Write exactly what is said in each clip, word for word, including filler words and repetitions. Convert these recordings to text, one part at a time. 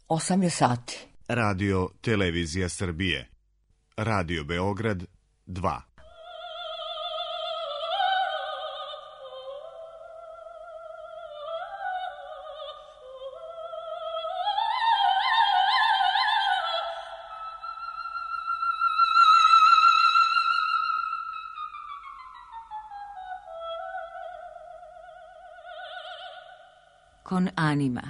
osam je sati. Radio Televizija Srbije. Radio Beograd dva. Con anima.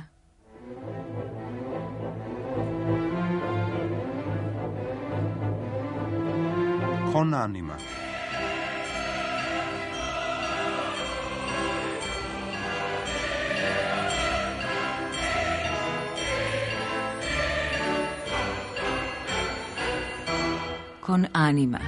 Con anima. Con anima.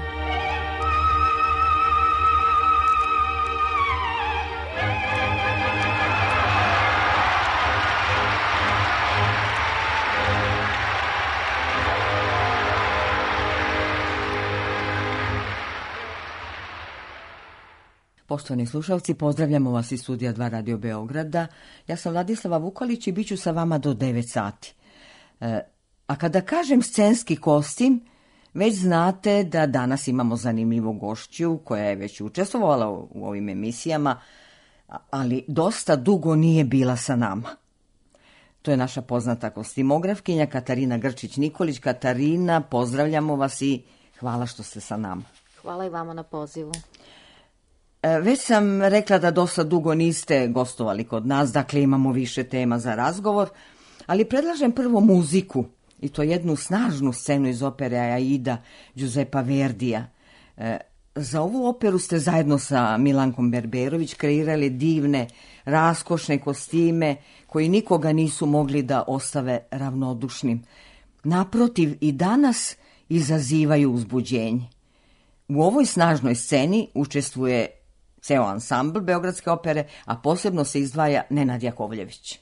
Poštovani slušalci, pozdravljamo vas iz studija dva Radio Beograda. Ja sam Vladislava Vukolić i bit ću sa vama do devet sati. E, a kada kažem scenski kostim, već znate da danas imamo zanimljivu gošću koja je već učestvovala u, u ovim emisijama, ali dosta dugo nije bila sa nama. To je naša poznata kostimografkinja Katarina Grčić-Nikolić. Katarina, pozdravljamo vas i hvala što ste sa nama. Hvala i vama na pozivu. Već sam rekla da dosta dugo niste gostovali kod nas, dakle imamo više tema za razgovor, ali predlažem prvo muziku, i to jednu snažnu scenu iz opere Aida Giuseppa Verdija. E, za ovu operu ste zajedno sa Milankom Berberović kreirali divne, raskošne kostime koji nikoga nisu mogli da ostave ravnodušnim. Naprotiv, i danas izazivaju uzbuđenje. U ovoj snažnoj sceni učestvuje ceo ansambl Beogradske opere, a posebno se izdvaja Nenad Jakovljević.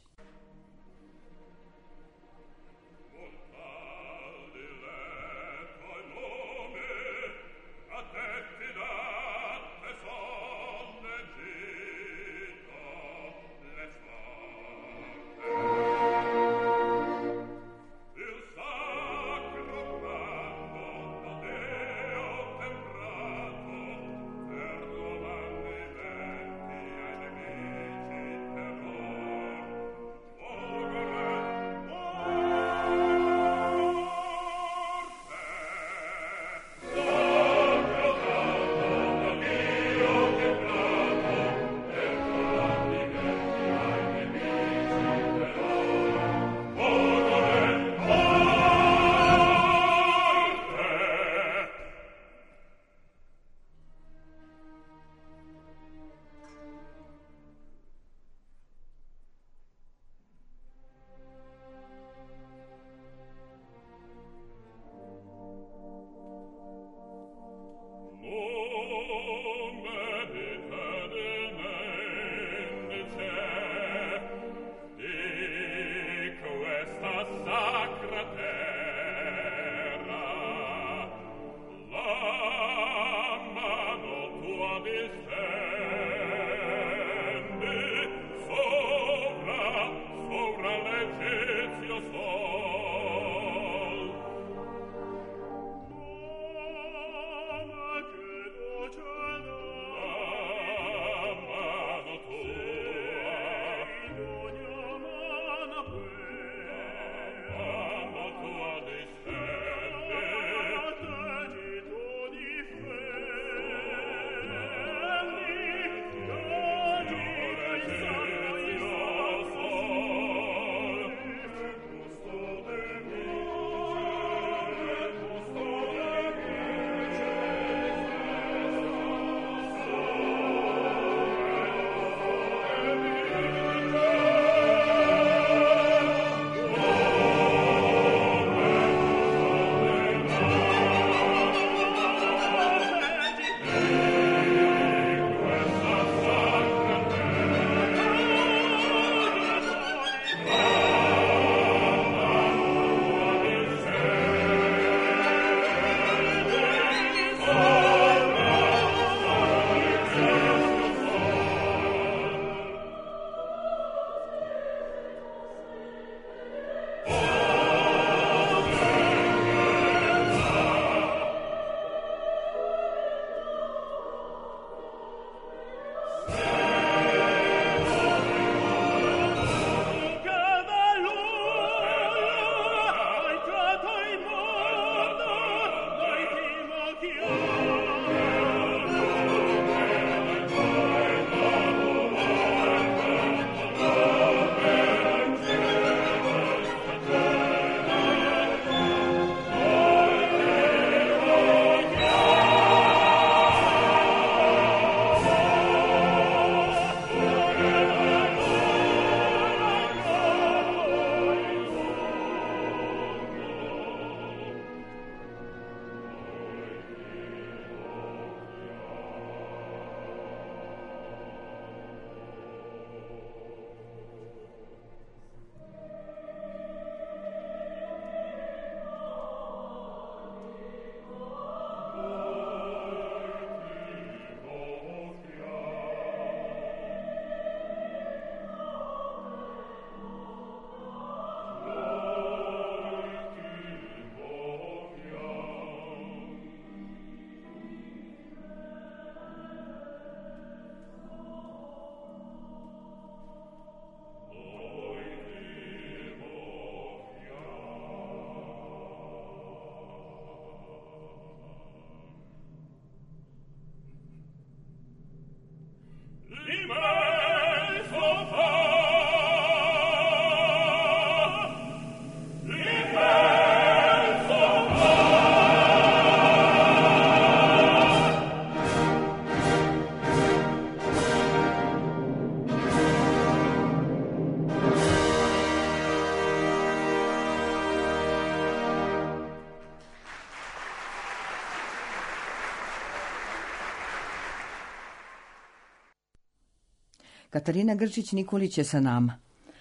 Katarina Grčić-Nikolić je sa nama.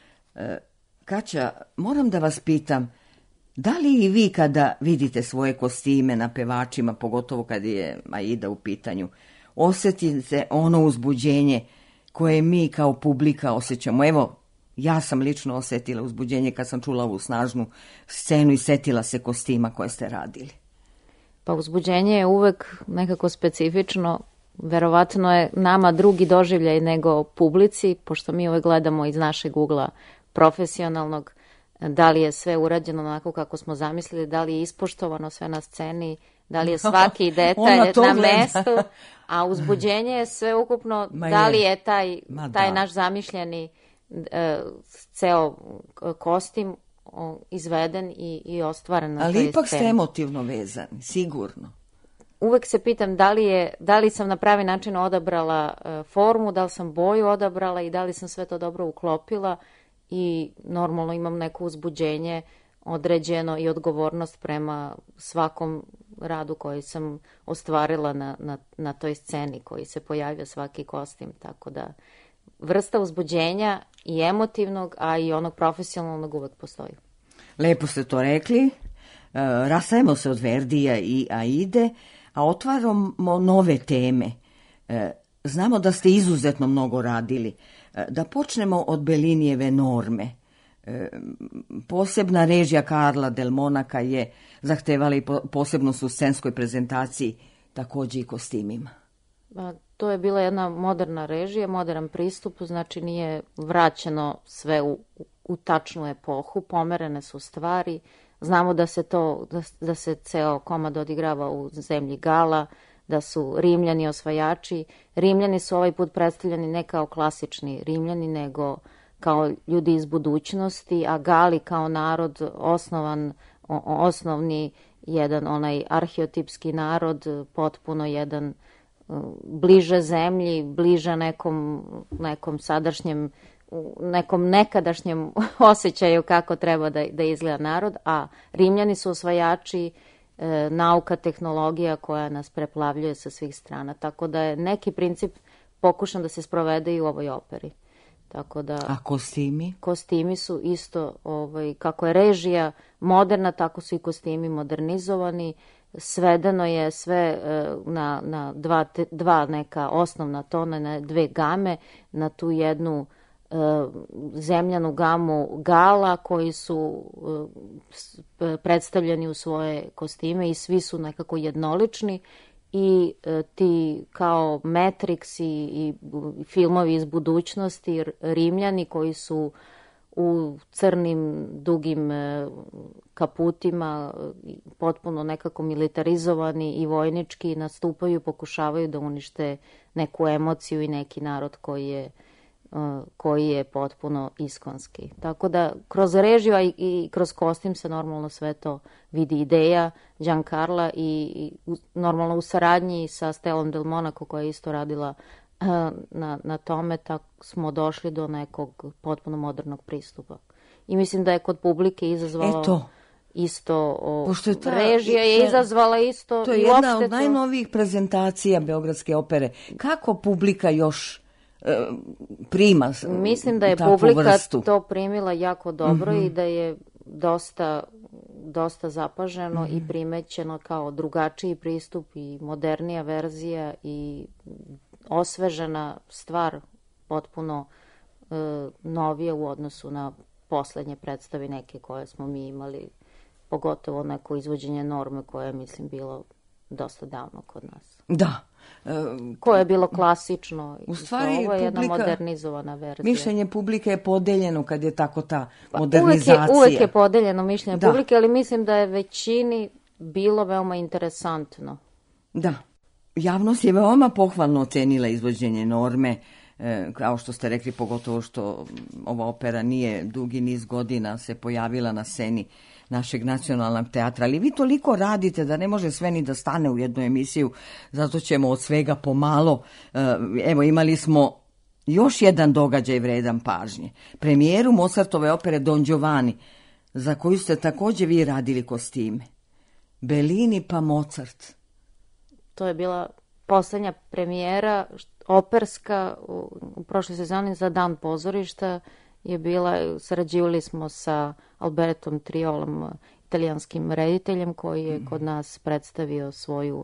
E, Kaća, moram da vas pitam, da li i vi kada vidite svoje kostime na pevačima, pogotovo kad je Aida u pitanju, osjetite ono uzbuđenje koje mi kao publika osjećamo? Evo, ja sam lično osjetila uzbuđenje kad sam čula ovu snažnu scenu i setila se kostima koje ste radili. Pa uzbuđenje je uvek nekako specifično. Verovatno je nama drugi doživljaj nego publici, pošto mi uvek gledamo iz našeg ugla profesionalnog, da li je sve urađeno onako kako smo zamislili, da li je ispoštovano sve na sceni, da li je svaki detalj na mestu, a uzbuđenje je sve ukupno, Ma da li je taj, taj naš zamišljeni e, ceo kostim o, izveden i, i ostvaren na toj sceni. Ali ipak ste emotivno vezani, sigurno. Uvek se pitam da li, je, da li sam na pravi način odabrala e, formu, da li sam boju odabrala i da li sam sve to dobro uklopila i normalno imam neko uzbuđenje određeno i odgovornost prema svakom radu koji sam ostvarila na, na, na toj sceni koji se pojavio svaki kostim, tako da vrsta uzbuđenja i emotivnog, a i onog profesionalnog uvek postoji. Lepo ste to rekli, e, rastajemo se od Verdija i Aide, a otvaramo nove teme. E, znamo da ste izuzetno mnogo radili. E, da počnemo od Bellinijeve Norme. E, posebna režija Karla Del Monaca je zahtevala i po, posebnost u scenskoj prezentaciji, takođe i kostimima. Ba, to je bila jedna moderna režija, modern pristup, znači nije vraćeno sve u, u tačnu epohu, pomerene su stvari. Znamo da se to, da, da se ceo komad odigrava u zemlji Gala, da su Rimljani osvajači. Rimljani su ovaj put predstavljeni ne kao klasični Rimljani, nego kao ljudi iz budućnosti, a Gali kao narod osnovan, o, osnovni jedan onaj arheotipski narod, potpuno jedan bliže zemlji, bliže nekom, nekom sadašnjem, nekom nekadašnjem osjećaju kako treba da, da izgleda narod, a Rimljani su osvajači e, nauka, tehnologija koja nas preplavljuje sa svih strana. Tako da je neki princip pokušan da se sprovede i u ovoj operi. Tako da, a kostimi? Kostimi su isto, ovaj, kako je režija moderna, tako su i kostimi modernizovani. Svedeno je sve na, na dva, te, dva neka osnovna tona, na dve game, na tu jednu e, zemljanu gamu Gala koji su e, predstavljeni u svoje kostime i svi su nekako jednolični i e, ti kao Matrix i, i filmovi iz budućnosti, Rimljani koji su u crnim, dugim kaputima, potpuno nekako militarizovani i vojnički nastupaju i pokušavaju da unište neku emociju i neki narod koji je, koji je potpuno iskonski. Tako da kroz režiju i kroz kostim se normalno sve to vidi ideja Giancarla i, i normalno u saradnji sa Stellom Del Monaco koja je isto radila Na, na tome, tako smo došli do nekog potpuno modernog pristupa. I mislim da je kod publike izazvalo Eto. isto, o, je ta, režija je izazvala isto. To je i jedna od to... najnovijih prezentacija Beogradske opere. Kako publika još e, prima Mislim da je takvu publika vrstu? to primila jako dobro mm-hmm. i da je dosta, dosta zapaženo mm-hmm. i primećeno kao drugačiji pristup i modernija verzija i osvežena stvar, potpuno e, novije u odnosu na poslednje predstave neke koje smo mi imali, pogotovo neko izvođenje Norme koje je, mislim, bilo dosta davno kod nas. Da. E, koje je bilo klasično. U stvari, ovo je jedna publika, modernizovana verzija. Mišljenje publike je podeljeno kad je tako ta pa, modernizacija. Uvek je, uvek je podeljeno mišljenje da. publike, ali mislim da je većini bilo veoma interesantno. Da. Javnost je veoma pohvalno ocenila izvođenje Norme, e, kao što ste rekli, pogotovo što ova opera nije dugi niz godina se pojavila na sceni našeg nacionalnog teatra, ali vi toliko radite da ne može sve ni da stane u jednu emisiju, zato ćemo od svega pomalo. E, evo, imali smo još jedan događaj vredan pažnje. Premijeru Mozartove opere Don Giovanni, za koju ste takođe vi radili kostime. Bellini pa Mozart. To je bila poslednja premijera operska u, u prošloj sezoni za Dan pozorišta je bila, sarađivali smo sa Albertom Triolom, italijanskim rediteljem koji je kod nas predstavio svoju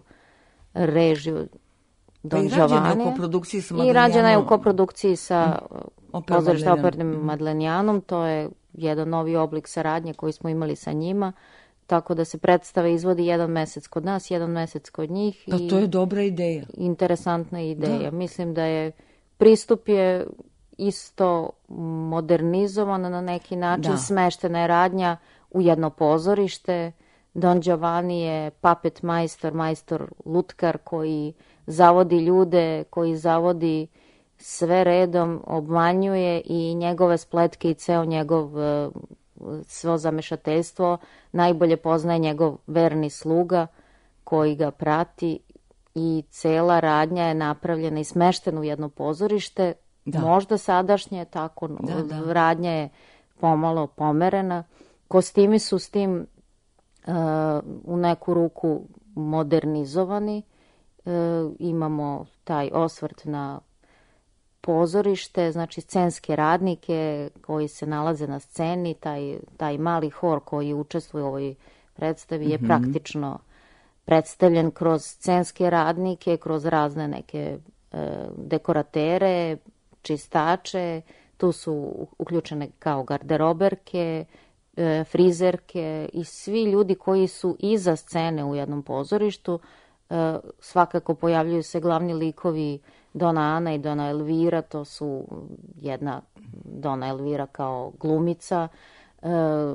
režiju Don Pa Giovanni. I rađena je u koprodukciji sa pozorišta opernim Madlenijanom. To je jedan novi oblik saradnje koji smo imali sa njima. Tako da se predstava izvodi jedan mesec kod nas, jedan mesec kod njih. Pa to je dobra ideja. Interesantna ideja. Da. Mislim da je pristup je isto modernizovan na neki način, da. Smeštena je radnja u jedno pozorište. Don Giovanni je puppet majstor, majstor lutkar koji zavodi ljude, koji zavodi sve redom, obmanjuje i njegove spletke i ceo njegov svo zamešateljstvo najbolje poznaje njegov verni sluga koji ga prati i cela radnja je napravljena i smeštena u jedno pozorište. Da. Možda sadašnje, tako da, da. Radnja je pomalo pomerena. Kostimi su s tim uh, u neku ruku modernizovani. Uh, imamo taj osvrt na pozorište, znači scenske radnike koji se nalaze na sceni, taj, taj mali hor koji učestvuje u ovoj predstavi je mm-hmm. praktično predstavljen kroz scenske radnike, kroz razne neke uh, dekoratere, čistače, tu su uključene kao garderoberke, e, frizerke i svi ljudi koji su iza scene u jednom pozorištu. E, svakako pojavljuju se glavni likovi Dona Ana i Dona Elvira, to su jedna Dona Elvira kao glumica, e,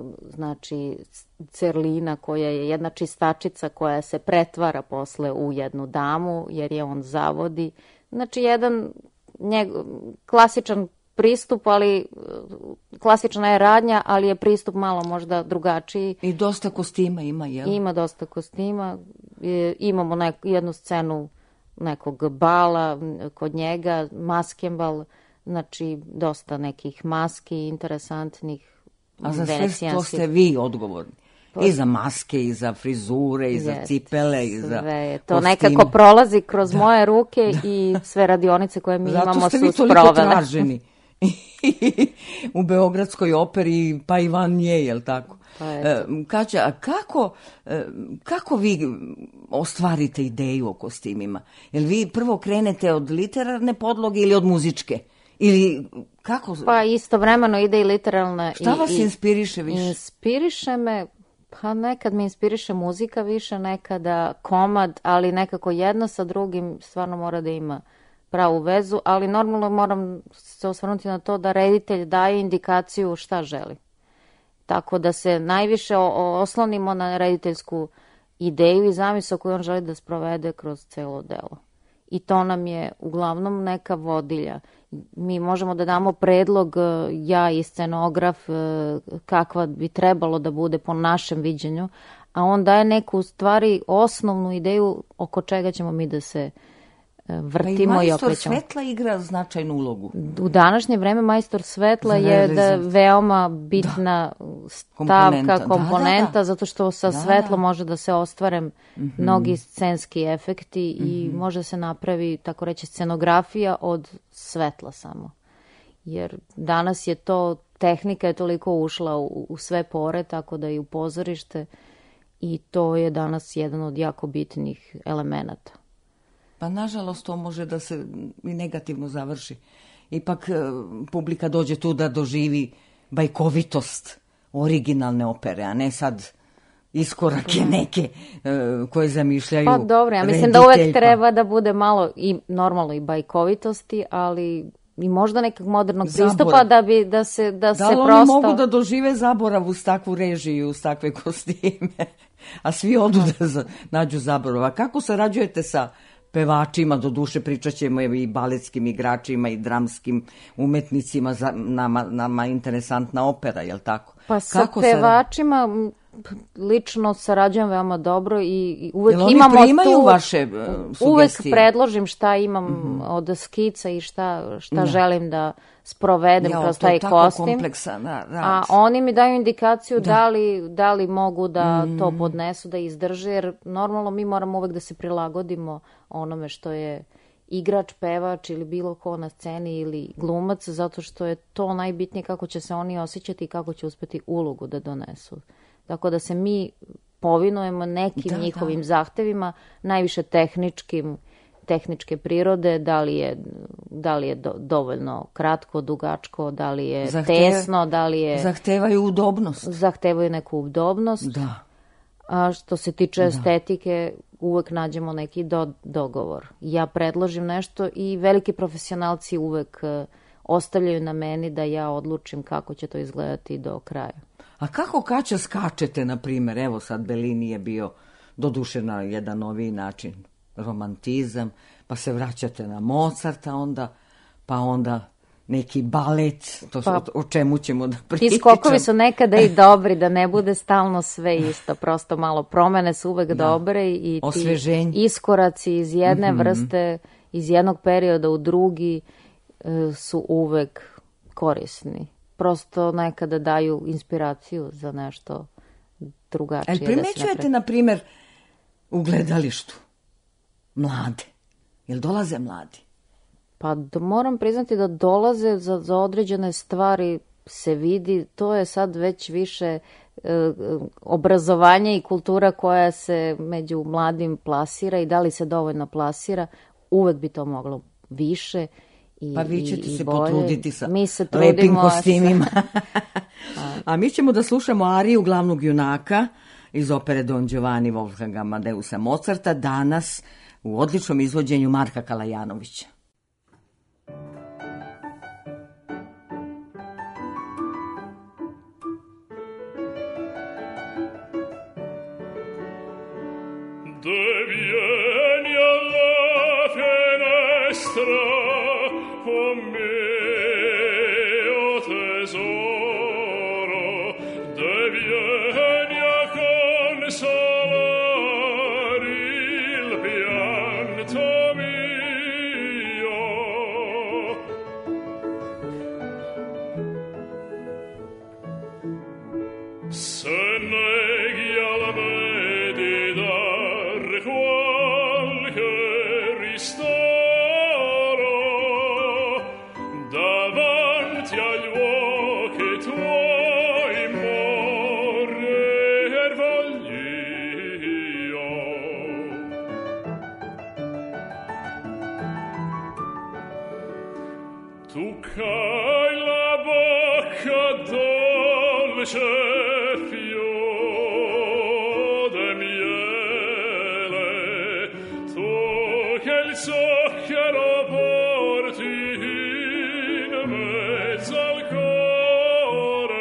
znači Cerlina koja je jedna čistačica koja se pretvara posle u jednu damu jer je on zavodi. Znači jedan njeg, klasičan pristup, ali klasična je radnja, ali je pristup malo možda drugačiji. I dosta kostima ima, jel? Ima dosta kostima. E, imamo nek, jednu scenu nekog bala kod njega, maskembal, znači dosta nekih maski interesantnih. A za sve to ste vi odgovorni? I za maske, i za frizure, i za Jest, cipele, i za sve. To kostime. Nekako prolazi kroz da. Moje ruke da. I sve radionice koje mi Zato imamo su sprovele. Zato ste vi toliko traženi u Beogradskoj operi, pa i van nje, jel tako? Pa e, Kaća, a kako, e, kako vi ostvarite ideju o kostimima? Jel vi prvo krenete od literarne podloge ili od muzičke? Ili kako? Pa istovremeno ide i literalna. Šta i, vas i, inspiriše više? Inspiriše me... Pa nekad me inspiriše muzika više, nekada komad, ali nekako jedno sa drugim stvarno mora da ima pravu vezu, ali normalno moram se osvrnuti na to da reditelj daje indikaciju šta želi. Tako da se najviše oslonimo na rediteljsku ideju i zamisao koju on želi da sprovede kroz celo delo. I to nam je uglavnom neka vodilja. Mi možemo da damo predlog, ja i scenograf, kakva bi trebalo da bude po našem viđenju, a on daje neku stvari osnovnu ideju oko čega ćemo mi da se vrtimo pa i, i okrećemo. Majstor svetla igra značajnu ulogu. U današnje vreme majstor svetla je da veoma bitna da. stavka, komponenta, komponenta da, da, da. Zato što sa da, svetlom da. Može da se ostvare mm-hmm. mnogi scenski efekti mm-hmm. i može se napravi, tako reći, scenografija od svetla samo. Jer danas je to, tehnika je toliko ušla u, u sve pore, tako da i u pozorište i to je danas jedan od jako bitnih elemenata. Pa nažalost to može da se i negativno završi. Ipak publika dođe tu da doživi bajkovitost originalne opere, a ne sad iskorake neke koje zamišljaju Pa dobro, ja mislim da uvek treba da bude malo i normalno i bajkovitosti, ali i možda nekog modernog Zaborav. Pristupa da bi da se da, da se prosto... Da li oni mogu da dožive zaborav uz takvu režiju, uz takve kostime, a svi odu da nađu zaborav. A kako sarađujete sa pevačima, do duše pričat ćemo i baletskim igračima i dramskim umetnicima, za, nama, nama interesantna opera, jel tako? Pa sa Kako pevačima sara... lično sarađujem veoma dobro i, i uvek jel imamo tu... primaju vaše uh, sugestije? Uvek predložim šta imam mm-hmm. od skica i šta, šta da. Želim da sprovedem ja, kroz taj kostim. Da, a oni mi daju indikaciju da, da, li, da li mogu da mm. to podnesu, da izdrže, jer normalno mi moramo uvek da se prilagodimo onome što je igrač, pevač ili bilo ko na sceni ili glumac, zato što je to najbitnije kako će se oni osjećati i kako će uspeti ulogu da donesu. Tako da se mi povinujemo nekim da, njihovim da. zahtevima, najviše tehničkim, tehničke prirode, da li je, da li je do, dovoljno kratko, dugačko, da li je Zahteva, tesno, da li je... Zahtevaju udobnost. Zahtevaju neku udobnost. Da. A što se tiče da. estetike, uvek nađemo neki do, dogovor. Ja predložim nešto i veliki profesionalci uvek uh, ostavljaju na meni da ja odlučim kako će to izgledati do kraja. A kako Kaća skačete, na primjer? Evo sad Bellini je bio doduše na jedan noviji način, romantizam, pa se vraćate na Mozarta onda, pa onda neki balet, to pa, o čemu ćemo da pričam. Ti skokovi su nekada i dobri, da ne bude stalno sve isto, prosto malo promene su uvek da. dobre i ti iskoraci iz jedne mm-hmm. vrste, iz jednog perioda u drugi su uvek korisni. Prosto nekada daju inspiraciju za nešto drugačije. Ali primećujete, da na primjer, u gledalištu mlade? Jel dolaze mladi? Pa da moram priznati da dolaze za, za određene stvari, se vidi, to je sad već više e, obrazovanje i kultura koja se među mladim plasira i da li se dovoljno plasira, uvek bi to moglo više. I, pa vi ćete i, se i bolje. potruditi sa mi se lepim kostimima. A mi ćemo da slušamo ariju glavnog junaka iz opere Don Giovanni Wolfganga Amadeusa Mozarta, danas u odličnom izvođenju Marka Kalajanovića. Devieni alla finestra con me, o tesoro, devieni a consolar il pianto mio. Se neghi alla me di dar qualche ristoro davanti agli occhi tuoi morir voglio. Tu cai la bocca dolce fiore miele, tu che il zucchero porti in mezzo al cuore.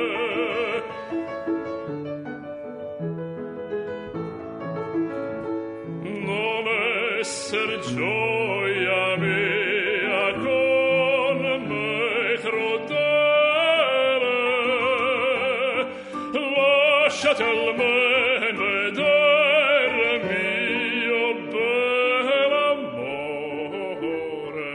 Non esser gioia mia con me crudele, lasciati almeno veder mio bel amore.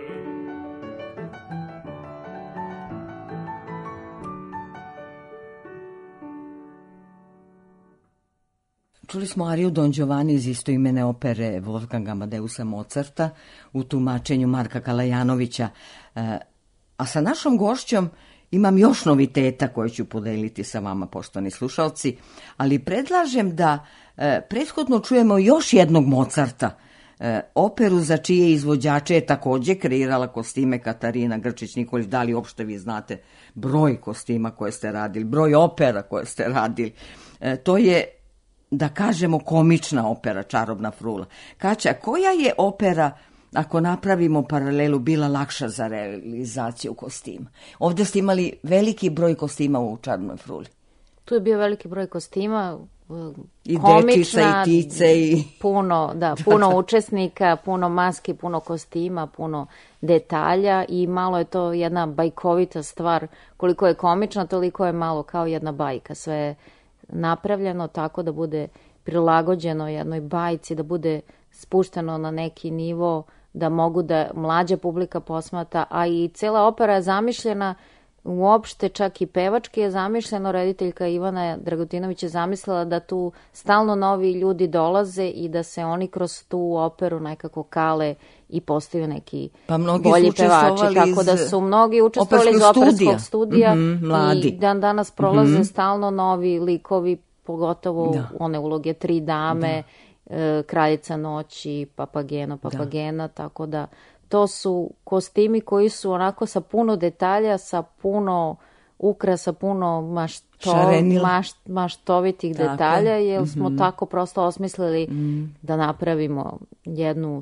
Čuli smo ariju Don Giovanni iz istoimene opere Wolfganga Amadeusa Mozarta u tumačenju Marka Kalajanovića. A sa našom gošćom imam još noviteta koje ću podeliti sa vama, poštovani slušalci, ali predlažem da e, prethodno čujemo još jednog Mozarta, e, operu za čije izvođače je također kreirala kostime Katarina Grčić-Nikolić. Da li uopšte vi znate broj kostima koje ste radili, broj opera koje ste radili? E, to je, da kažemo, komična opera Čarobna frula. Kaća, koja je opera, ako napravimo paralelu, bila lakša za realizaciju kostima? Ovdje ste imali veliki broj kostima u Čarobnoj fruli. Tu je bio veliki broj kostima, i komična, dečica, i tice, i... puno, da, puno učesnika, puno maski, puno kostima, puno detalja i malo je to jedna bajkovita stvar. Koliko je komična, toliko je malo kao jedna bajka. Sve je napravljeno tako da bude prilagođeno jednoj bajci, da bude spušteno na neki nivo, da mogu da mlađa publika posmata, a i cela opera je zamišljena, uopšte čak i pevački je zamišljeno, rediteljka Ivana Dragutinović je zamislila da tu stalno novi ljudi dolaze i da se oni kroz tu operu nekako kale i postaju neki pa mnogi bolji su pevači, tako da su mnogi učestvovali iz operskog studija, studija mm-hmm, mladi. I dan danas prolaze mm-hmm. stalno novi likovi, pogotovo da. One uloge Tri dame, da. e, Kraljica noći, Papageno, Papagena, da. Tako da to su kostimi koji su onako sa puno detalja, sa puno ukrasa, puno mašto, maš, maštovitih tako. Detalja, jer mm-hmm. smo tako prosto osmislili mm. da napravimo jednu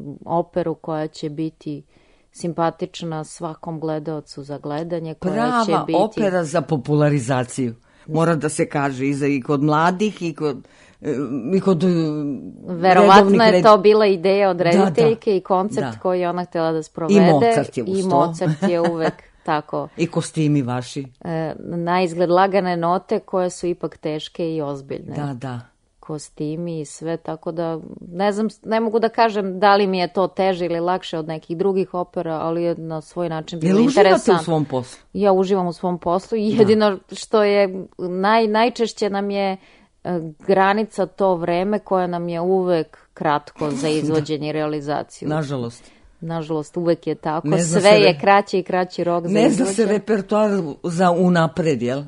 operu koja će biti simpatična svakom gledaocu za gledanje. Koja Prava će biti... opera za popularizaciju. Mora da se kaže i, za, i kod mladih i kod... I kod verovatno je red... to bila ideja od rediteljke da, da. I koncept da. Koji je ona htjela da sprovede. I Mozart je uz I to. Mozart je uvek tako. I kostimi vaši. E, na izgled lagane note koje su ipak teške i ozbiljne. Da, da. Kostimi i sve, tako da ne znam, ne mogu da kažem da li mi je to teže ili lakše od nekih drugih opera, ali je na svoj način bilo interesantno. Jel uživate u svom poslu? Ja uživam u svom poslu i jedino da. Što je naj, najčešće nam je granica to vreme koje nam je uvek kratko za izvođenje i realizaciju. Nažalost. Nažalost, uvek je tako. Sve je re... kraći i kraći rok za ne izvođenje. Ne zna se repertoar za unapred, jel?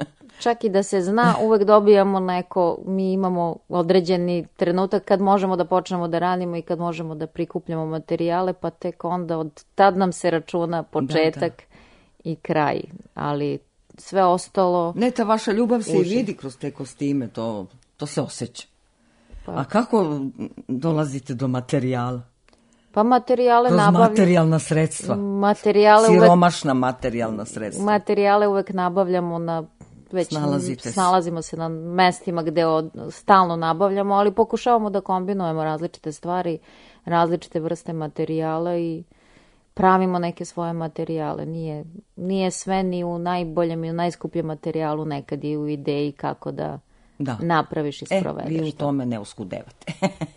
Čak i da se zna, uvek dobijamo neko, mi imamo određeni trenutak kad možemo da počnemo da radimo i kad možemo da prikupljamo materijale, pa tek onda od tad nam se računa početak da, da. I kraj. Ali sve ostalo... Ne, ta vaša ljubav se i vidi kroz te kostime, to, to se osjeća. Pa. A kako dolazite do materijala? Pa materijale kroz nabavljamo... materijalna sredstva. Materijale Siromašna uvek, materijalna sredstva. Materijale uvek nabavljamo na... Već snalazimo se na mestima gde od, stalno nabavljamo, ali pokušavamo da kombinujemo različite stvari, različite vrste materijala i pravimo neke svoje materijale. Nije, nije sve ni u najboljem i u najskupljem materijalu, nekad i u ideji kako da, da. Napraviš i sprovedeš. E, vi u tome ne uskudevate.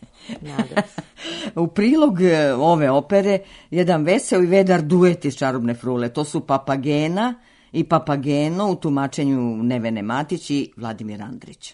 Nadam se. U prilog ove opere jedan veseo i vedar duet iz Čarobne frule. To su Papagena i Papageno u tumačenju Nevene Matić i Vladimir Andrić.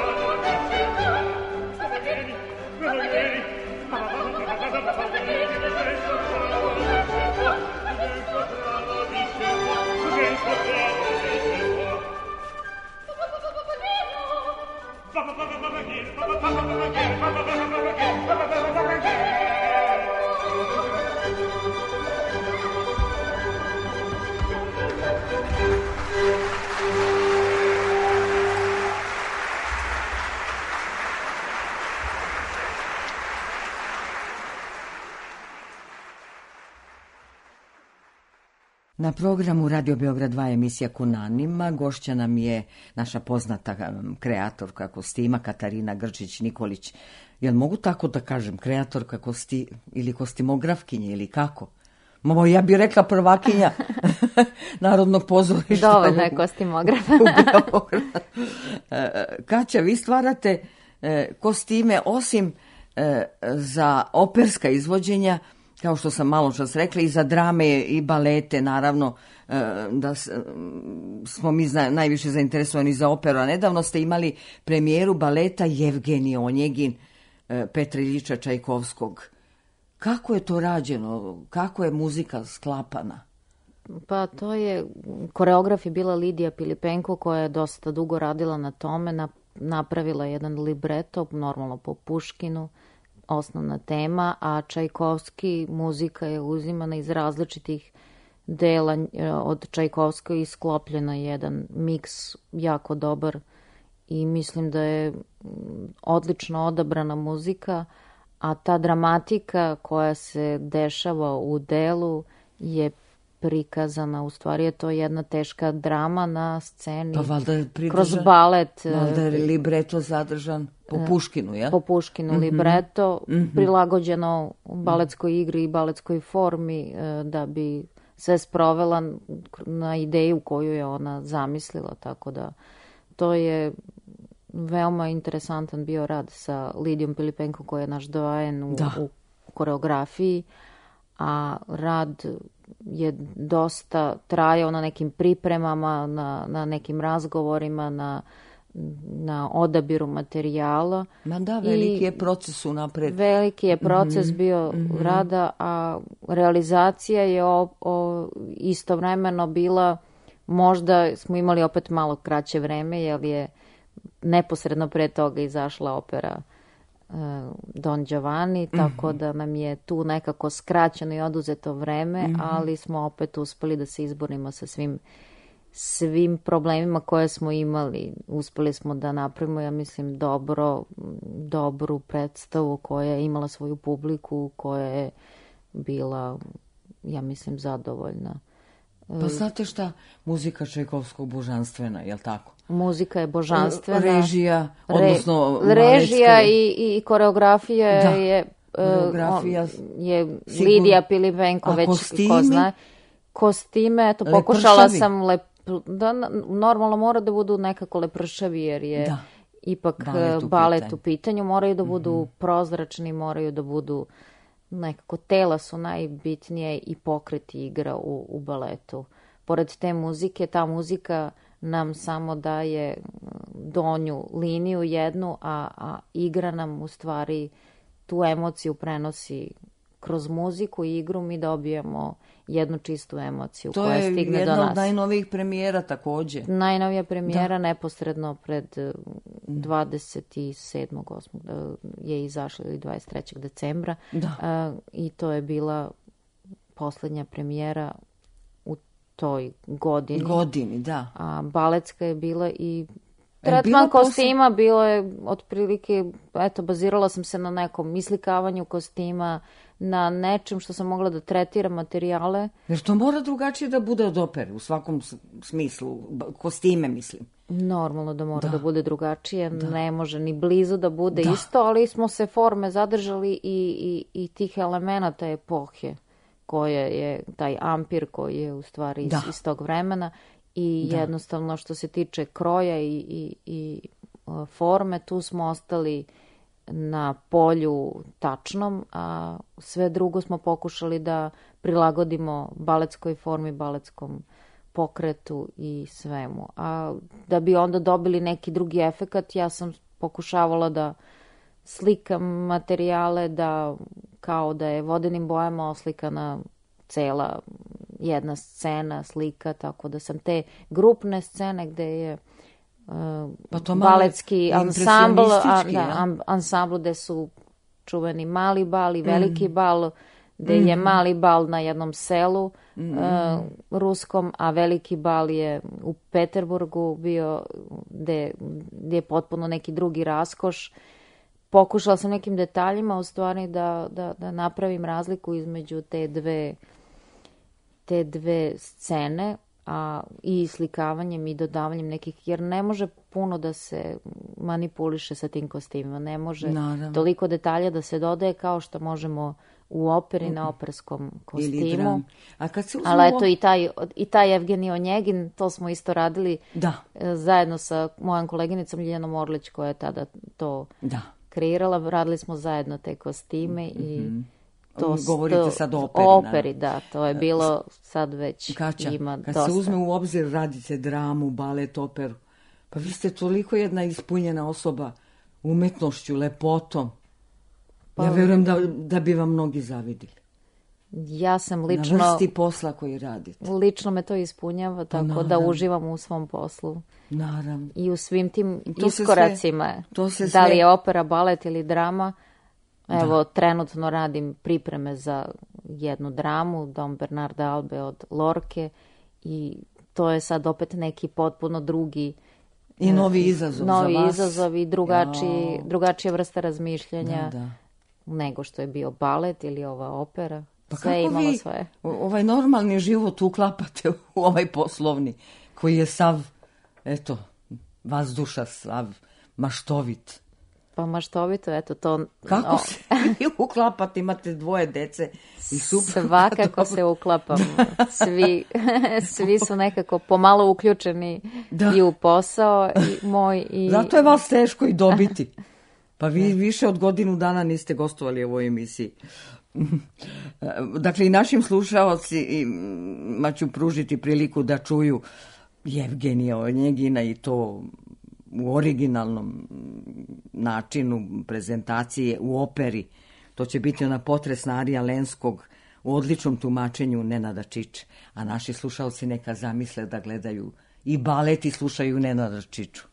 Papageni, Papageni, Papageni, Na programu Radio Beograd dva emisija Konanima gošća nam je naša poznata kreatorka kostima Katarina Grčić-Nikolić. Jel mogu tako da kažem, kreatorka kosti ili kostimografkinja ili kako? Mo, ja bih rekla prvakinja Narodnog pozorišta. Dovoljno je kostimograf. Kaća, vi stvarate kostime osim za operska izvođenja, kao što sam malo čas rekla, i za drame i balete, naravno, da smo mi najviše zainteresovani za operu. A nedavno ste imali premijeru baleta Jevgenij Onjegin Petra Iljiča Čajkovskog. Kako je to rađeno? Kako je muzika sklapana? Pa to je, koreograf je bila Lidija Pilipenko koja je dosta dugo radila na tome, na, napravila jedan libreto, normalno po Puškinu, osnovna tema, a Čajkovski muzika je uzimana iz različitih dela od Čajkovskog i sklopljena jedan miks jako dobar i mislim da je odlično odabrana muzika, a ta dramatika koja se dešava u delu je prikazana, u stvari je to jedna teška drama na sceni, pa valjda je pridržan, kroz balet. Valjda je libreto zadržan po Puškinu, ja? Po Puškinu, mm-hmm. libreto, mm-hmm. prilagođeno baletskoj igri i baletskoj formi da bi se sprovela na ideju koju je ona zamislila, tako da to je veoma interesantan bio rad sa Lidijom Pilipenko koja je naš doajen u, u koreografiji, a rad je dosta trajao na nekim pripremama, na, na nekim razgovorima, na, na odabiru materijala. Ma da, veliki je proces unapred. Veliki je proces mm-hmm. bio mm-hmm. rada, a realizacija je o, o, istovremeno bila, možda smo imali opet malo kraće vreme, jer je neposredno pre toga izašla opera uh, Don Giovanni, tako mm-hmm. da nam je tu nekako skraćeno i oduzeto vreme, mm-hmm. ali smo opet uspeli da se izborimo sa svim svim problemima koje smo imali. Uspeli smo da napravimo, ja mislim, dobro, dobru predstavu koja je imala svoju publiku, koja je bila, ja mislim, zadovoljna. Pa znate šta, muzika Čajkovskog božanstvena, je li tako? Muzika je božanstvena. Režija, odnosno Re, režija i, i koreografija da. je, koreografija, on, je Lidija Pilipenko, već kostimi? Ko zna. Kostime, eto, pokušala sam lep, da, normalno mora da budu nekako lepršavi, jer je da. ipak balet u, balet pitanju. u pitanju. Moraju da budu mm-hmm. prozračni, moraju da budu nekako, tela su najbitnije i pokret igra u, u baletu. Pored te muzike, ta muzika nam samo daje donju liniju jednu, a, a igra nam u stvari tu emociju prenosi kroz muziku i igru, mi dobijemo jednu čistu emociju to koja stigne do nas. To je jedna od najnovijih premijera također. Najnovija premijera da. neposredno pred dvadeset sedmog osmog je izašla ili dvadeset trećeg decembra da. uh, i to je bila poslednja premijera u toj godini. Godini, da. A baletska je bila i tretman kostima, posle... bilo je otprilike, eto, bazirala sam se na nekom islikavanju kostima, na nečem što sam mogla da tretiram materijale. Jer to mora drugačije da bude od opere, u svakom smislu, kostime mislim. Normalno da mora da, da bude drugačije, da. ne može ni blizu da bude da. isto, ali smo se forme zadržali i, i, i tih elemenata epohe, koje je taj ampir koji je u stvari iz, iz tog vremena i da. jednostavno što se tiče kroja i, i, i forme, tu smo ostali na polju tačnom, a sve drugo smo pokušali da prilagodimo baletskoj formi, baletskom pokretu i svemu. A da bi onda dobili neki drugi efekat, ja sam pokušavala da slikam materijale, da kao da je vodenim bojama oslikana cela jedna scena, slika, tako da sam te grupne scene gde je pa to baletski ansambl, a, da, ansambl gde su čuveni mali bal i veliki mm. bal, gde mm. je mali bal na jednom selu mm. uh, ruskom, a veliki bal je u Peterburgu bio, gde, gde je potpuno neki drugi raskoš. Pokušala sam nekim detaljima u stvari da, da, da napravim razliku između te dve te dve scene, a i slikavanjem i dodavanjem nekih, jer ne može puno da se manipuliše sa tim kostimima, ne može Naravno. toliko detalja da se dodaje kao što možemo u operi na operskom Ili kostimu. dram. A kad se uzme Ali u eto i taj, i taj Evgenij Onjegin, to smo isto radili Da. e, zajedno sa mojom koleginicom Ljiljanom Orlić, koja je tada to Da. kreirala. Radili smo zajedno te kostime i to, Govorite to- sad o operi, o naravno. operi, da, to je bilo sad već Kaća, ima kad dosta. se uzme u obzir radite dramu, balet, operu, pa vi ste toliko jedna ispunjena osoba umetnošću, lepotom. Pa- Ja verujem da, da bi vam mnogi zavidili. Ja sam Na lično, vrsti posla koji radite. lično me to ispunjava, tako da naravno. uživam u svom poslu. Naravno. I u svim tim to se iskoracima, sve- to se da li sve- je opera, balet ili drama. Evo, trenutno radim pripreme za jednu dramu, Dom Bernarda Albe od Lorke, i to je sad opet neki potpuno drugi I novi izazov novi za vas. izazov i drugačiji, Jao. drugačija vrsta razmišljanja Da, da. nego što je bio balet ili ova opera. Pa Sve je kako imalo vi svoje. o- ovaj normalni život uklapate u ovaj poslovni, koji je sav, eto, vazduša, sav maštovit. Pa maštovito, eto to... Kako o, se vi uklapate, imate dvoje dece i super. Svakako se uklapam. Svi, svi su nekako pomalo uključeni Da. i u posao i moj i... Zato je vas teško i dobiti. Pa vi više od godinu dana niste gostovali u ovoj emisiji. Dakle, i našim slušaocima ću pružiti priliku da čuju Evgenija Onjegina i to u originalnom načinu prezentacije u operi. To će biti ona potresna arija Lenskog u odličnom tumačenju Nenada Čiče. A naši slušaoci neka zamisle da gledaju i balet i slušaju Nenada Čiču.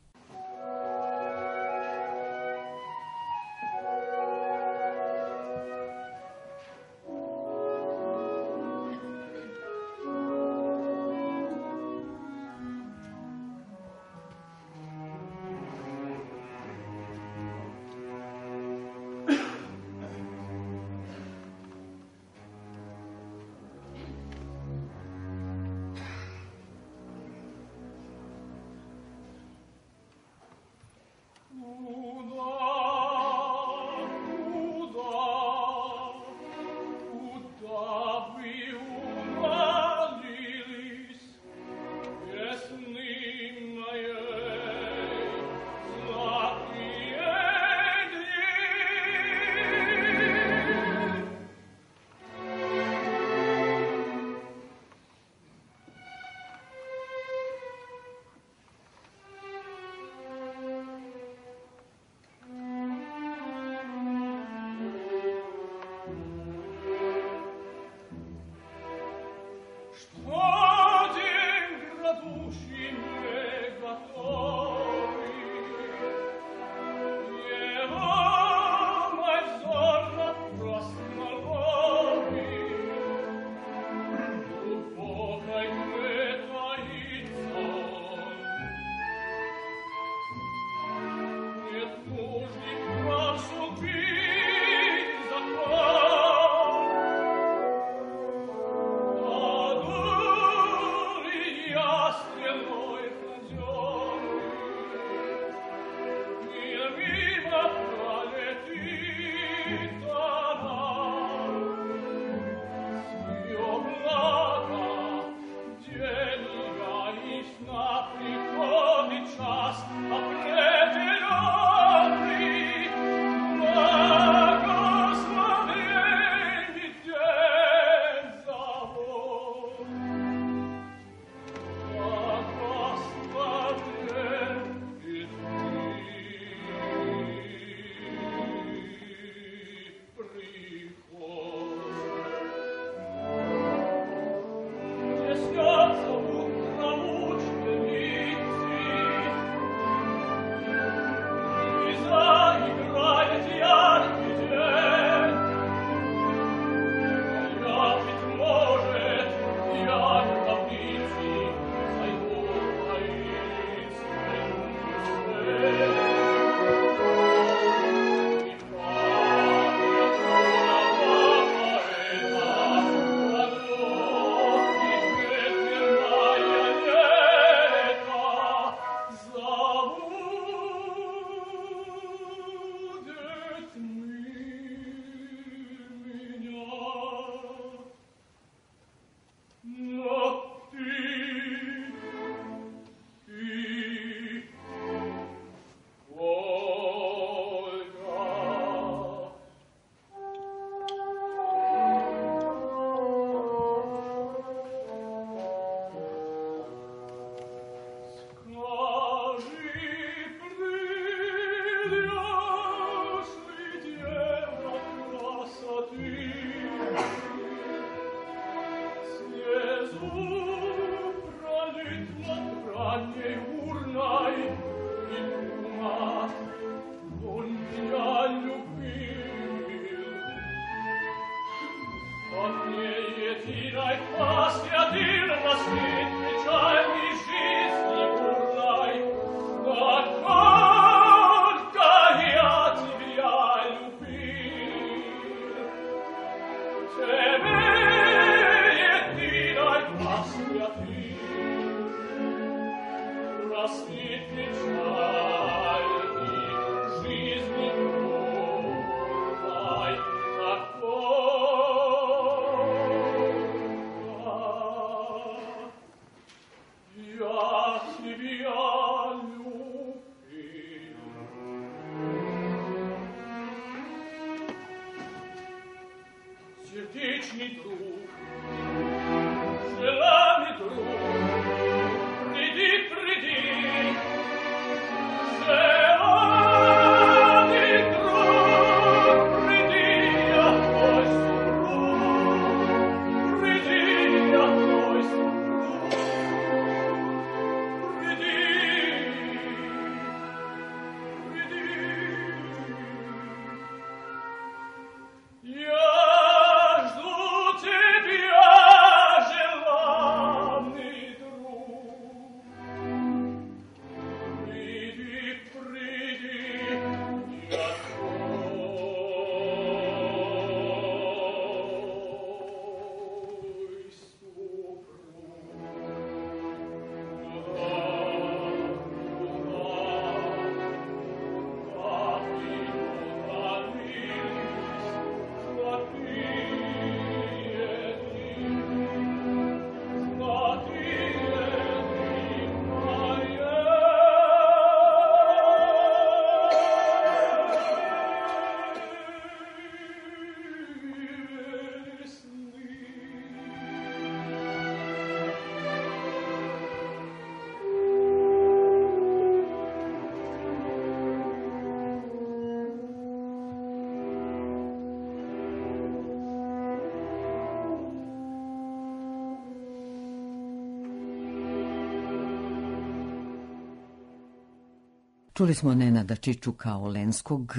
Čuli smo Nenada Čičuka Olenskog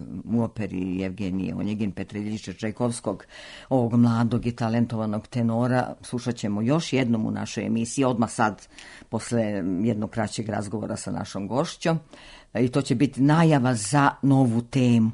u operi Jevgenije Onjegin Petra Iljiča Čajkovskog, ovog mladog i talentovanog tenora. Slušat ćemo još jednom u našoj emisiji, odmah sad, posle jednog kraćeg razgovora sa našom gošćom. I to će biti najava za novu temu.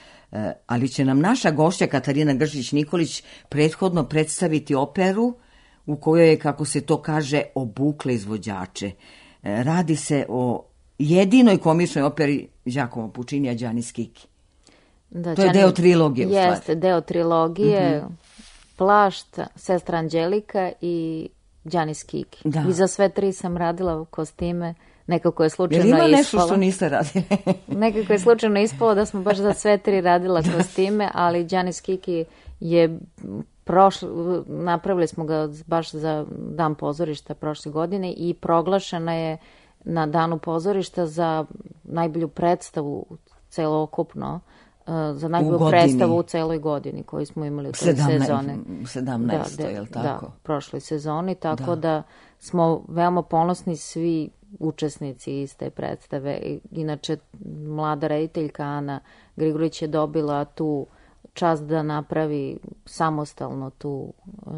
Ali će nam naša gošća Katarina Gršić-Nikolić prethodno predstaviti operu u kojoj je, kako se to kaže, obukle izvođače. Radi se o jedinoj komičnoj operi Giacomo Puccinija Gianni Schicchi. Da, to je Gianni, deo trilogije u stvari. Jeste, deo trilogije, mm-hmm. Plašt, Sestra Anđelika i Gianni Schicchi. Da. I za sve tri sam radila kostime. Nekako je slučajno ispalo. Jel ima nešto što niste radili? Nekako je slučajno ispalo da smo baš za sve tri radila kostime, ali Gianni Schicchi je prošli, napravili smo ga baš za Dan pozorišta prošle godine i proglašena je na Danu pozorišta za najbolju predstavu celokupno, za najbolju predstavu u celoj godini koju smo imali u toj sezoni. sedamnaesto Da, da, je li tako? Da, prošloj sezoni, tako da. da smo veoma ponosni svi učesnici iz te predstave. Inače, mlada rediteljka Ana Grigorić je dobila tu čast da napravi samostalno tu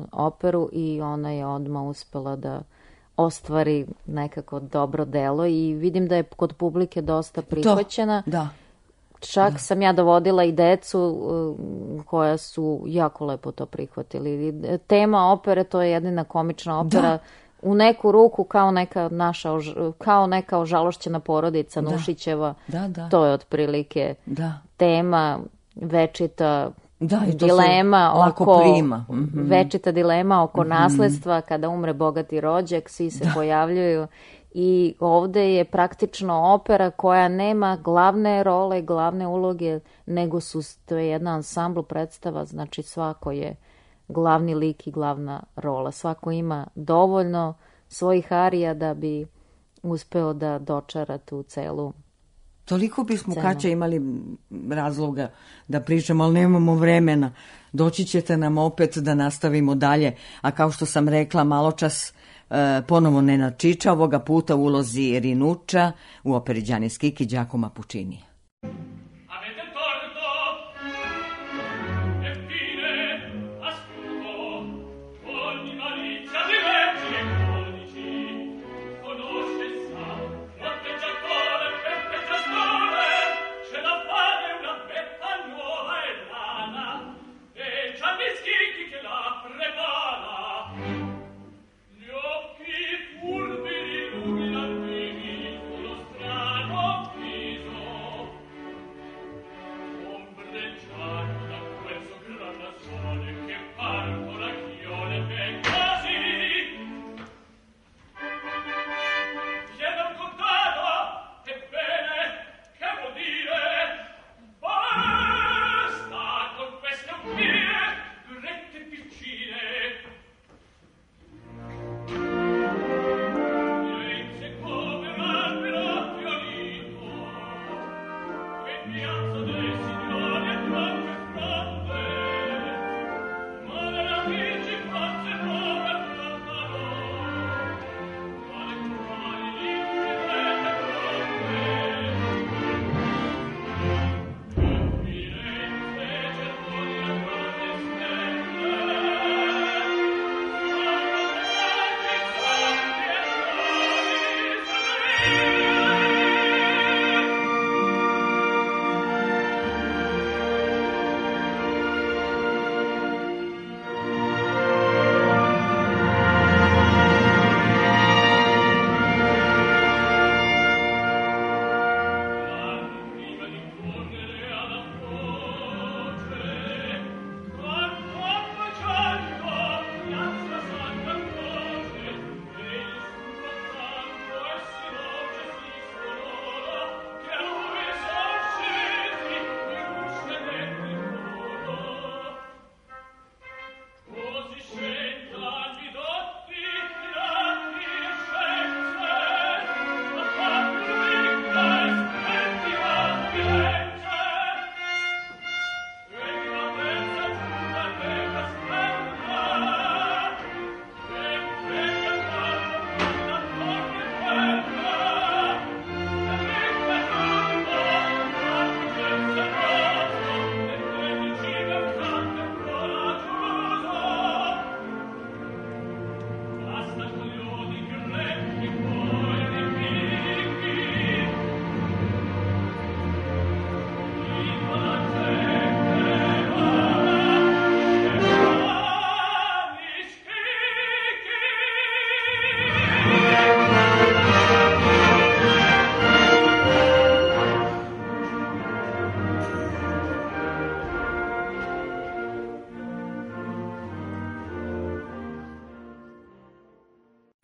operu i ona je odmah uspela da ostvari nekako dobro delo i vidim da je kod publike dosta prihvaćena. To, da. Čak da. sam ja dovodila i decu koja su jako lepo to prihvatili. Tema opere, to je jedina komična opera, da. U neku ruku kao neka naša, kao neka ožalošćena porodica da. Nušićeva. Da, da. To je otprilike da. Tema večita. Da, dilema oko prima. Mm-hmm. večita dilema oko mm-hmm. nasledstva kada umre bogati rođak, svi se da. Pojavljuju i ovde je praktično opera koja nema glavne role, glavne uloge, nego su, to je jedna ansambl predstava, znači svako je glavni lik i glavna rola. Svako ima dovoljno svojih arija da bi uspeo da dočara tu celu. Toliko bismo Kaća imali razloga da pričamo, ali nemamo vremena. Doći ćete nam opet da nastavimo dalje. A kao što sam rekla maločas, eh, ponovo Nenad Čiča, ovoga puta u ulozi Rinuccia u operi Gianni Schicchi Giacomo Puccinija. Avete torto, e fine, astuto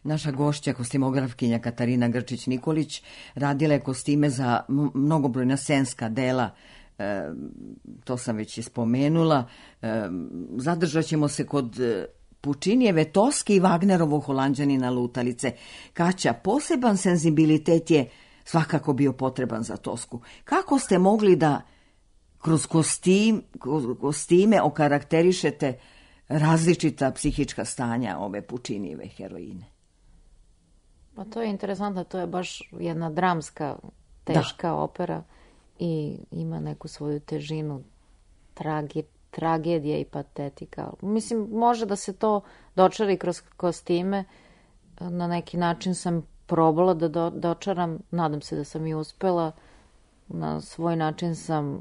Naša gošća, kostimografkinja Katarina Grčić-Nikolić, radila je kostime za mnogobrojna scenska dela, e, to sam već i spomenula. E, zadržat ćemo se kod Pučinijeve Toske i Wagnerovog Holanđanina Lutalice. Kaća, poseban senzibilitet je svakako bio potreban za Tosku. Kako ste mogli da kroz kostim, kostime okarakterišete različita psihička stanja ove Pučinijeve heroine? Pa to je interesantno, to je baš jedna dramska, teška da. opera i ima neku svoju težinu, tragi, tragedija i patetika. Mislim, može da se to dočari kroz kostime, na neki način sam probala da do, dočaram, nadam se da sam i uspela, na svoj način sam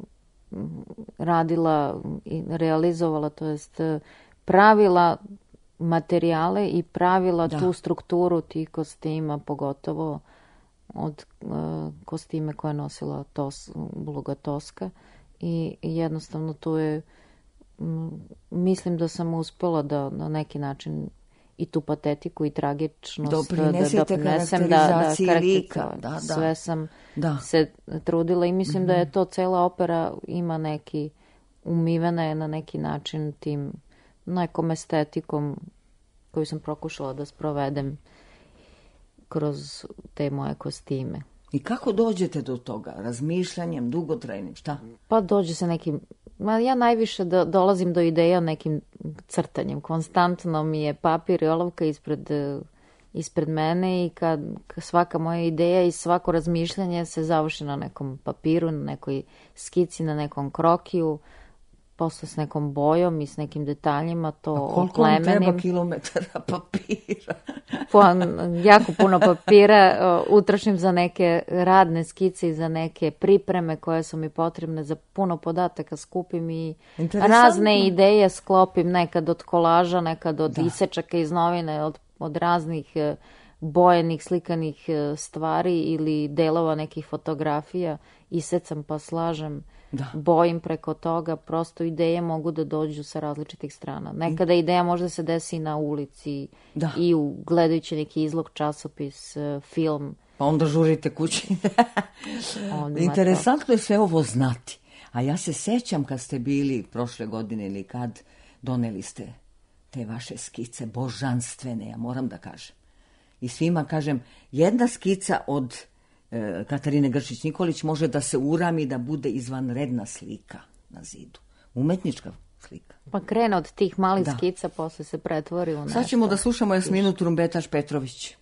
radila i realizovala, to jest pravila materijale i pravila da. tu strukturu tih kostima, pogotovo od uh, kostime koje je nosila tos, uloga Toska i, i jednostavno tu je m, mislim da sam uspela da na neki način i tu patetiku i tragičnost doprinesete da doprinesem da, da, lika. Da, da. Sve sam da. se trudila i mislim mm-hmm. da je to cela opera ima neki, umivena je na neki način tim nekom estetikom koju sam prokušala da sprovedem kroz te moje kostime. I kako dođete do toga? Razmišljanjem, dugotrajnim, šta? Pa dođe se nekim... Ma ja najviše do, dolazim do ideja nekim crtanjem. Konstantno mi je papir i olovka ispred, ispred mene i kad, kad svaka moja ideja i svako razmišljanje se završi na nekom papiru, na nekoj skici, na nekom krokiju, posle s nekom bojom i s nekim detaljima to oklemenim. A koliko vam treba kilometara papira? Pa, jako puno papira uh, utrošim za neke radne skice i za neke pripreme koje su mi potrebne, za puno podataka skupim i razne ideje sklopim, nekad od kolaža, nekad od da. isečaka iz novine, od, od raznih uh, bojenih, slikanih uh, stvari ili delova nekih fotografija, isecam pa slažem. Da. Bojim preko toga, prosto ideje mogu da dođu sa različitih strana. Nekada ideja možda se desi na ulici da. i u gledajući neki izlog, časopis, film. Pa onda žurite kući. Interesantno je sve ovo znati. A ja se sećam kad ste bili prošle godine ili kad doneli ste te vaše skice božanstvene, ja moram da kažem. I svima kažem, jedna skica od Katarine Grčić-Nikolić može da se urami da bude izvanredna slika na zidu. Umetnička slika. Pa krene od tih malih da. skica, posle se pretvori u nešto. Sad ćemo da slušamo Jasminu Trumbetaš Petrović.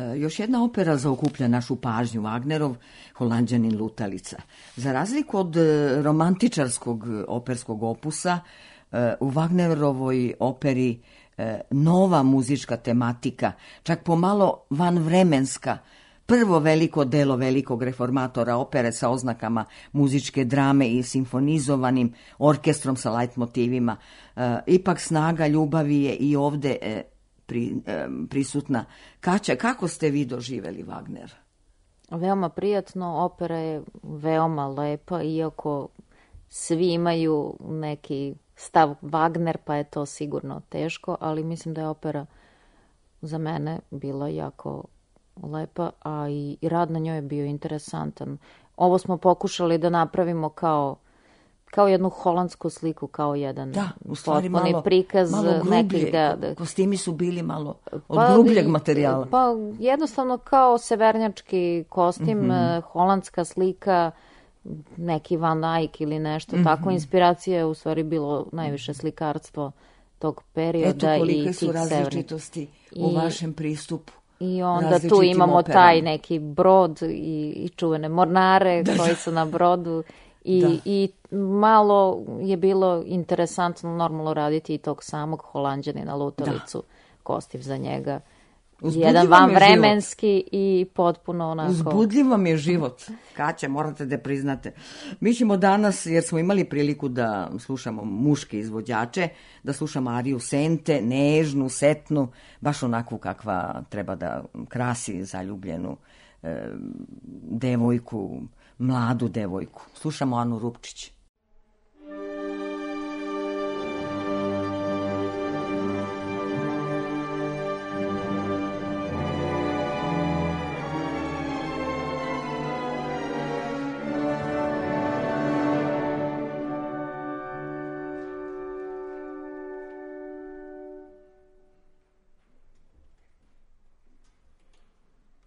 Još jedna opera zaokuplja našu pažnju, Wagnerov Holanđanin lutalica. Za razliku od romantičarskog operskog opusa, u Wagnerovoj operi nova muzička tematika, čak pomalo vanvremenska, prvo veliko delo velikog reformatora opere sa oznakama muzičke drame i simfonizovanim orkestrom sa leitmotivima. Ipak snaga ljubavi je i ovde pri, prisutna. Kaća, kako ste vi doživeli Wagner? Veoma prijatno, opera je veoma lepa, iako svi imaju neki stav Wagner, pa je to sigurno teško, ali mislim da je opera za mene bila jako lepa, a i rad na njoj je bio interesantan. Ovo smo pokušali da napravimo kao kao jednu holandsku sliku, kao jedan da, u stvari potpuni malo, prikaz malo grublje, nekih da, da, kostimi su bili malo od pa, grubljeg materijala. Pa jednostavno kao severnjački kostim, mm-hmm. holandska slika, neki Van Eyck ili nešto, mm-hmm. tako inspiracija je u stvari bilo najviše slikarstvo tog perioda. Eto kolike i su različitosti u I, vašem pristupu. I onda tu imamo operama. taj neki brod i, i čuvene mornare da, koji su na brodu i, da. i malo je bilo interesantno normalno raditi i tog samog Holanđanina lutalicu, da. Kostiv za njega. Uzbudljiv jedan vanvremenski i potpuno onako... Uzbudljiv vam je život. Kaća, morate da priznate. Mi ćemo danas, jer smo imali priliku da slušamo muške izvođače, da slušamo ariju Sente, nežnu, setnu, baš onakvu kakva treba da krasi zaljubljenu e, devojku, mladu devojku. Slušamo Anu Rupčić.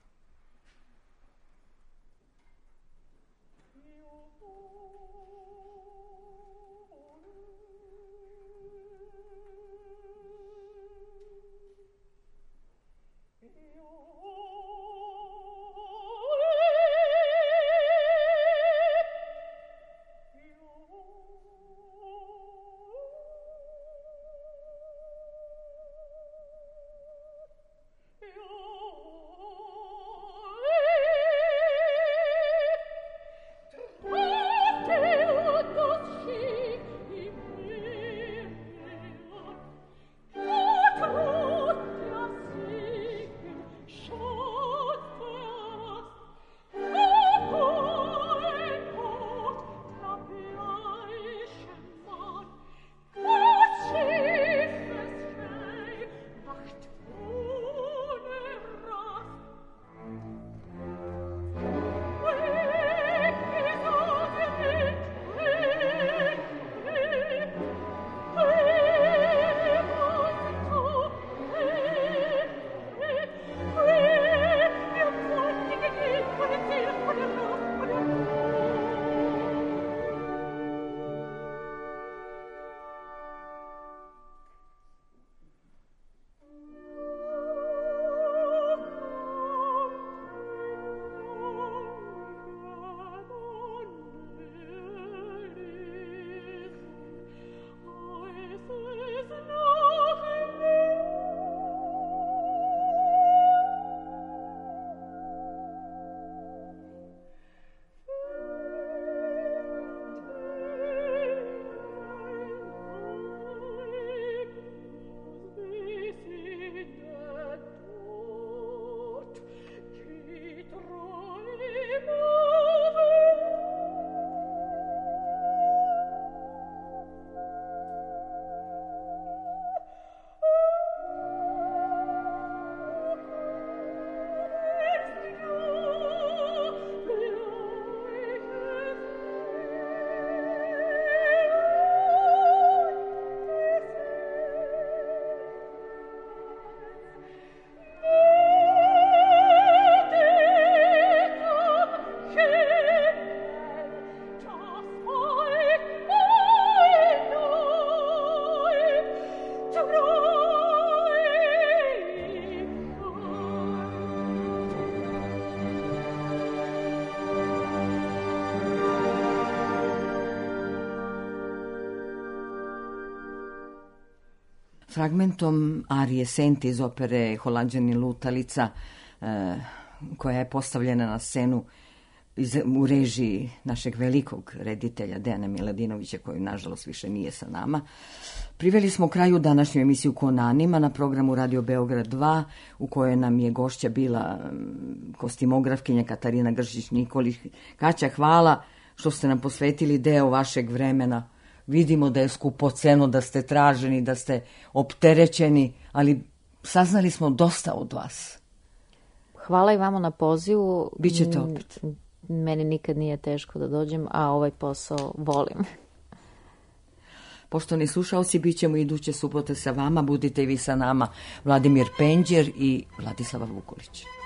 Oh fragmentom arije Senti iz opere Holanđanin lutalica, e, koja je postavljena na scenu iz, u režiji našeg velikog reditelja Dejana Miladinovića, koji nažalost više nije sa nama. Priveli smo kraju današnju emisiju Konanima na programu Radio Beograd dva, u kojoj nam je gošća bila kostimografkinja Katarina Gršić-Nikolić. Kaća, hvala što ste nam posvetili deo vašeg vremena. Vidimo da je skupoceno, da ste traženi, da ste opterećeni, ali saznali smo dosta od vas. Hvala i vama na pozivu. Bićete opet. Meni nikad nije teško da dođem, a ovaj posao volim. Poštovani slušaoci, bit ćemo iduće subote sa vama. Budite i vi sa nama. Vladimir Penđer i Vladislava Vukolić.